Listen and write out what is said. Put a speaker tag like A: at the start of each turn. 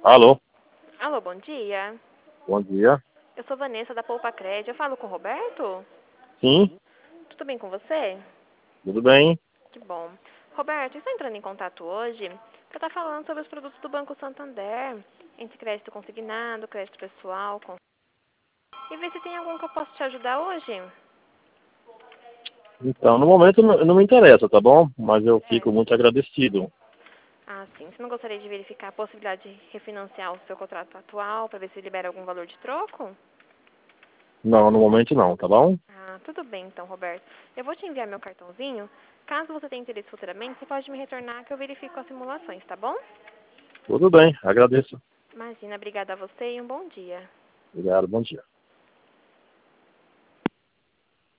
A: Alô,
B: Alô, bom dia.
A: bom dia.
B: Eu sou Vanessa da Poupa Crédito. Eu falo com o Roberto?
A: Sim,
B: Tudo bem com você?
A: tudo bem?
B: Que bom. Roberto, estou entrando em contato hoje para estar falando sobre os produtos do Banco Santander, entre crédito consignado, crédito pessoal, e ver se tem algum que eu possa te ajudar hoje.
A: Então, no momento não me interessa, tá bom? Mas eu fico
B: Certo.
A: muito agradecido.
B: Ah, sim. Você não gostaria de verificar a possibilidade de refinanciar o seu contrato atual para ver se libera algum valor de troco?
A: Não, no momento não, tá bom?
B: Ah, tudo bem então, Roberto. Eu vou te enviar meu cartãozinho. Caso você tenha interesse futuramente, você pode me retornar que eu verifico as simulações, tá bom?
A: Tudo bem, agradeço.
B: Imagina, obrigada a você e um bom dia.
A: Obrigado, bom dia.